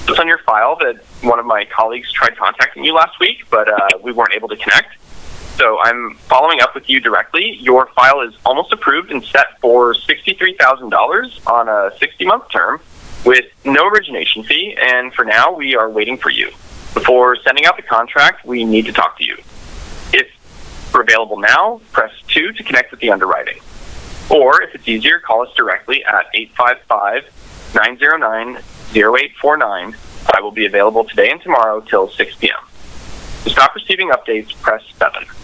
It's on your file that one of my colleagues tried contacting you last week, but we weren't able to connect. So I'm following up with you directly. Your file is almost approved and set for $63,000 on a 60-month term with no origination fee, and for now, we are waiting for you. Before sending out the contract, we need to talk to you. If we're available now, press 2 to connect with the underwriting. Or if it's easier, call us directly at 855-909-0849. I will be available today and tomorrow till 6 p.m. To stop receiving updates, press 7.